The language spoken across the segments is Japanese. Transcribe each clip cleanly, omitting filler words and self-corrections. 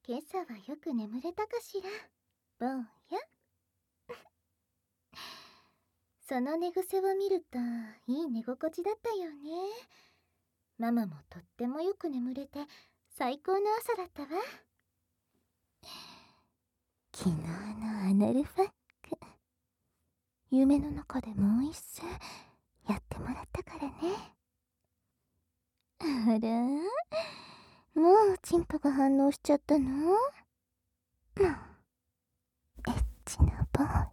今朝はよく眠れたかしら、坊や。その寝癖を見るといい寝心地だったよね。ママもとってもよく眠れて最高の朝だったわ。昨日のアナルファック、夢の中でもう一戦やってもらったからね。あら、もうチンポが反応しちゃったの？もうエッチな坊や。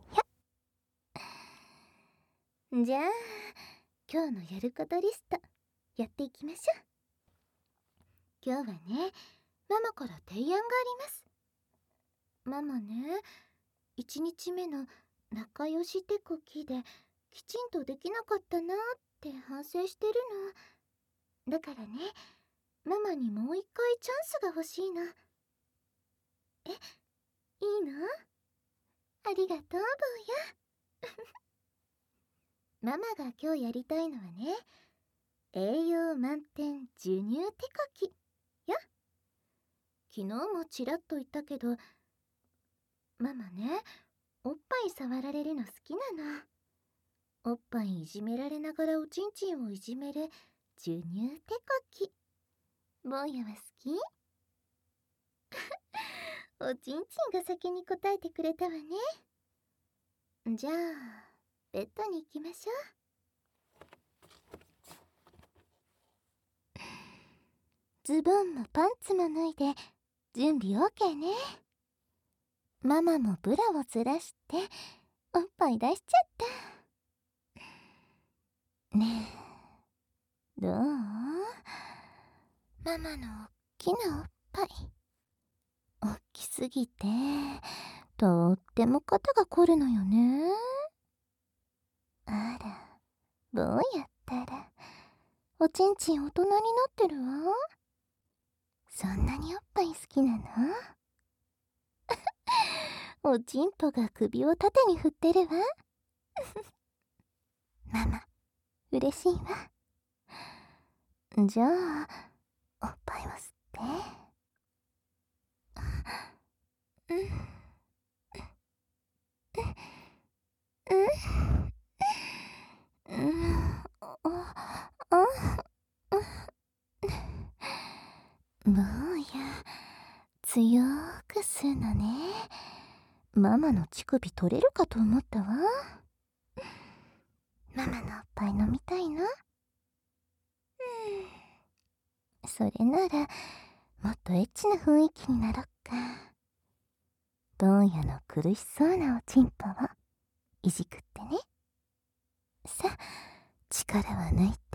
じゃあ今日のやることリストやっていきましょう。今日はね、ママから提案があります。ママね、1日目の仲良し手こきできちんとできなかったなって反省してるの。だからね、ママにもう一回チャンスが欲しいの。え、いいの？ありがとう、坊や。ママが今日やりたいのはね、栄養満点授乳手こきよ。昨日もちらっと言ったけど、ママね、おっぱい触られるの好きなの。おっぱいいじめられながらおちんちんをいじめる授乳手こき。坊やは好き？おちんちんが先に答えてくれたわね。じゃあベッドに行きましょう。ズボンもパンツも脱いで準備 OK ね。ママもブラをずらしておっぱい出しちゃった。ねえ、どう？ママのおっきなおっぱい、おっきすぎてとっても肩が凝るのよね。あら、坊やったらおちんちん大人になってるわ。そんなにおっぱい好きなの？おちんぽが首を縦に振ってるわ。ママ嬉しいわ。じゃあおっぱいを吸って。うんうんうん、坊や、強く吸うのね。ママの乳首取れるかと思ったわ。ママのおっぱい飲みたいの？それならもっとエッチな雰囲気になろっか。坊やの苦しそうなおちんぽをいじくってね。さあ、力は抜いて。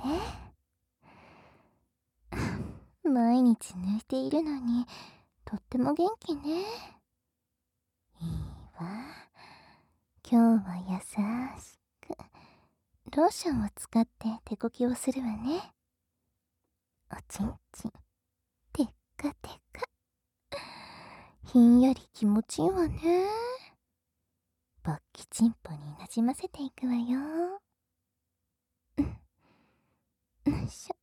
毎日抜いているのにとっても元気ね。いいわ。今日は優しくローションを使って手こきをするわね。おちんちんてっかてか、ひんやり気持ちいいわね。勃起チンポになじませていくわよ。よいしょ。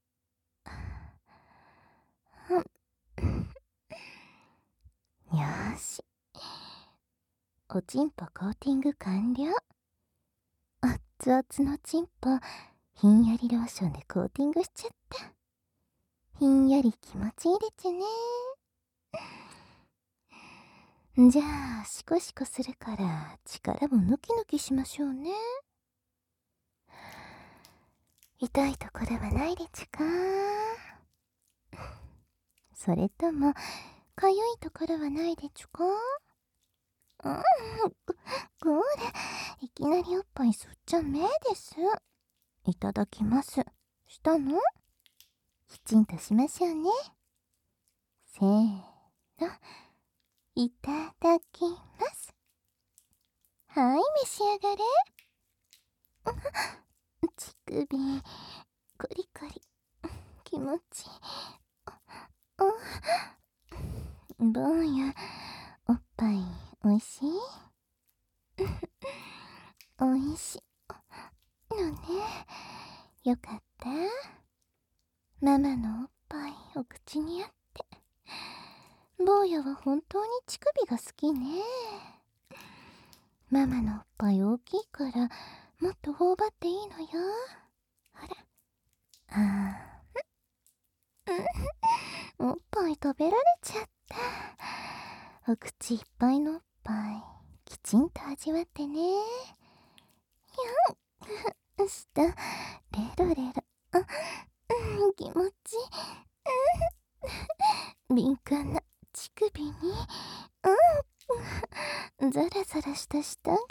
よーし、おちんぽコーティング完了。熱々のちんぽひんやりローションでコーティングしちゃった。ひんやり気持ちいいでちゅね。じゃあシコシコするから力も抜き抜きしましょうね。痛いところはないでちゅか？それともかゆいところはないでちゅか？これいきなりおっぱい吸っちゃめです。いただきます。したの？きちんとしましょうね。せーの、いただきます。はい、召し上がれ。乳首コリコリ気持ちいい。坊や、おっぱいおいしい？おいしいのね。よかった。ママのおっぱいお口にあって坊やは本当に乳首が好きね。ママのおっぱい大きいからもっと頬張っていいのよ。ほら。おっぱい食べられちゃった。お口いっぱいのおっぱいきちんと味わってね。舌レロレロ。気持ち敏感な乳首にザラザラした舌が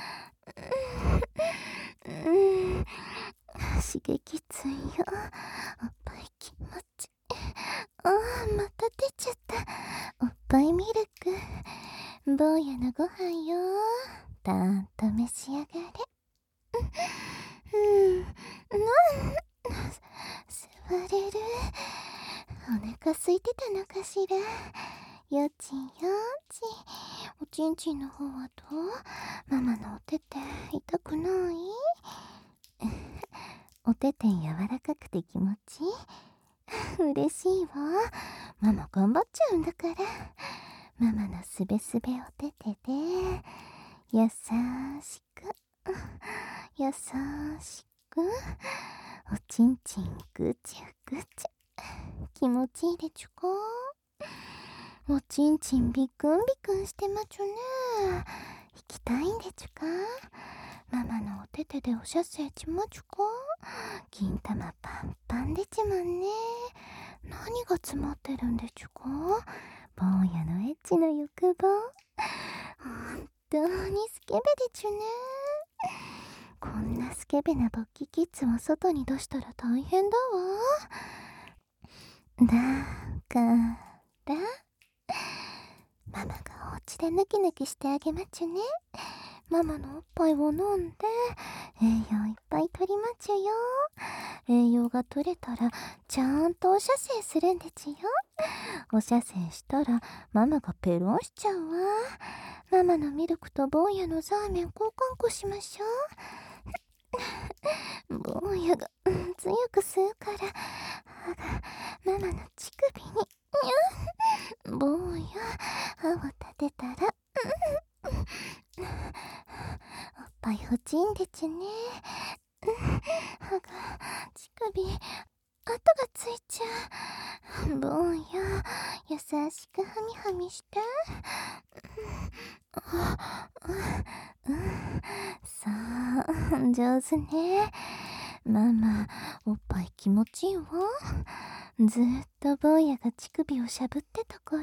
刺激ついよ。おっぱい気持ち。また出ちゃった。おっぱいミルク。坊やのご飯よ。たーんと召し上がれ。座れる。お腹空いてたのかしら。よちよち。おちんちんの方はどう？ママのお手手痛くない？お手手柔らかくて気持ちいい。嬉しいわ。ママ頑張っちゃうんだから。ママのすべすべお手手で優しく優しくおちんちんぐちゅぐちゅ。気持ちいいでちゅか。おちんちんビクンビクンしてまちゅね。引きたいんでちゅか。ママのお手手でおしゃせちまちゅか。金玉パンパンでちゅもんね。何が詰まってるんでちゅか。坊やのエッチの欲望。本当にスケベでちゅね。こんなスケベな勃起キッズを外に出したら大変だわ。だからママがお家でヌキヌキしてあげまちゅね。ママのおっぱいを飲んで栄養いっぱい取りまちゅよ。栄養が取れたらちゃんとお射精するんでちゅよ。お射精したらママがペロンしちゃうわ。ママのミルクと坊やのザーメン交換こしましょう。坊やが強く吸うから歯がママの乳首に。坊や歯を立てたらおっぱい欲しいんでちゅね。歯が乳首跡がついちゃう。坊や優しくハミハミして。そう上手ね。ママおっぱい気持ちいいわ。ずっと坊やが乳首をしゃぶってたから、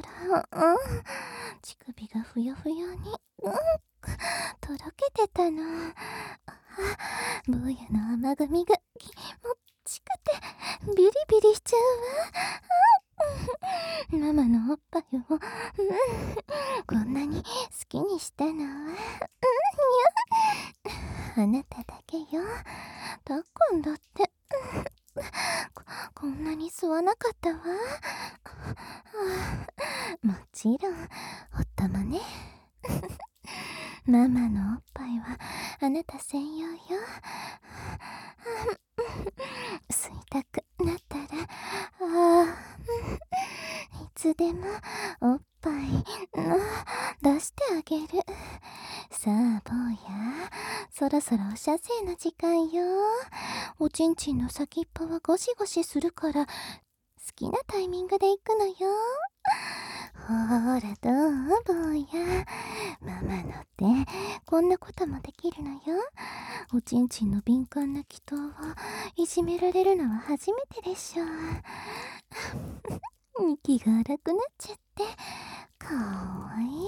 乳首がふやふやに、とろけてたの。坊やの甘噛みが気持ちくてビリビリしちゃうわ。ママのおっぱいを、こんなに好きにしたのは、あなただけよ。たっくんだってこんなに吸わなかったわ。もちろんおったまね。ママのおっぱいはあなた専用よ。吸いたくなったらいつでもおっぱい出してあげる。さあ坊や、そろそろお射精の時間よ。おちんちんの先っぽはゴシゴシするから好きなタイミングで行くのよ。ほらどう坊や、ママのってこんなこともできるのよ。おちんちんの敏感な気筒をいじめられるのは初めてでしょう。息が荒くなっちゃってかわい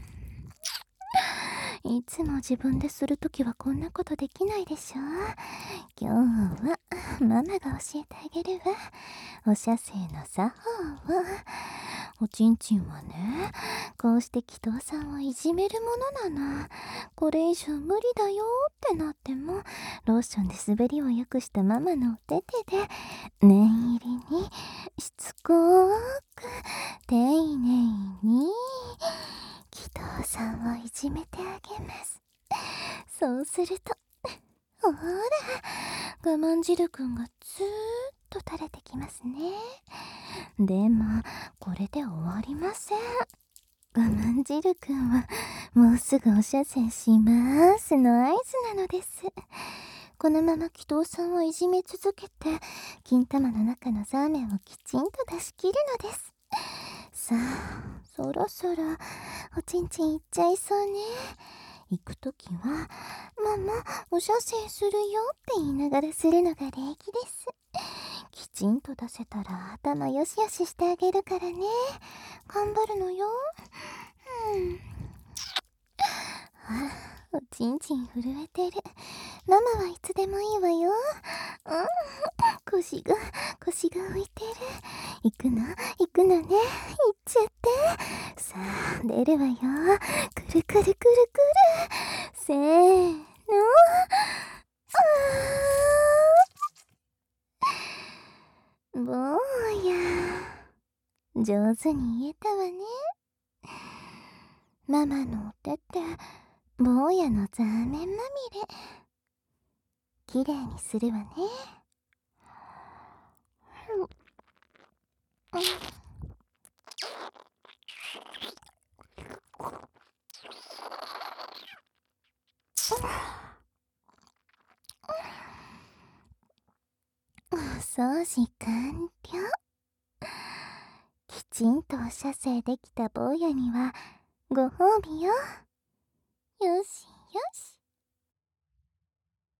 い。いつも自分でするときはこんなことできないでしょ。今日はママが教えてあげるわ。お射精の作法を。おちんちんはね、こうして祈祷さんをいじめるものなの。これ以上無理だよってなっても、ローションで滑りを良くしたママのお手手で念入りにしつこく丁寧に祈祷さんをいじめてあげます。そうするとほら我慢汁くんがずーっと垂れてきますね。でもこれれで終わりません。我慢汁くんはもうすぐお射精しますの合図なのです。このまま祈祷さんをいじめ続けて金玉の中のザーメンをきちんと出し切るのです。さあ、そろそろおちんちんいっちゃいそうね。行くときはママお射精するよって言いながらするのが礼儀です。きちんと出せたら頭よしよししてあげるからね。頑張るのよ。おちんちん震えてる。ママはいつでもいいわよ。腰が浮いてる。行くのね。行っちゃって。さあ、出るわよ。くるくるくるくる。せーの。坊や。上手に言えたわね。ママのお手って坊やのザーメンまみれ。きれいにするわね。お掃除完了。きちんとお射精できた坊やにはご褒美よ。よしよし。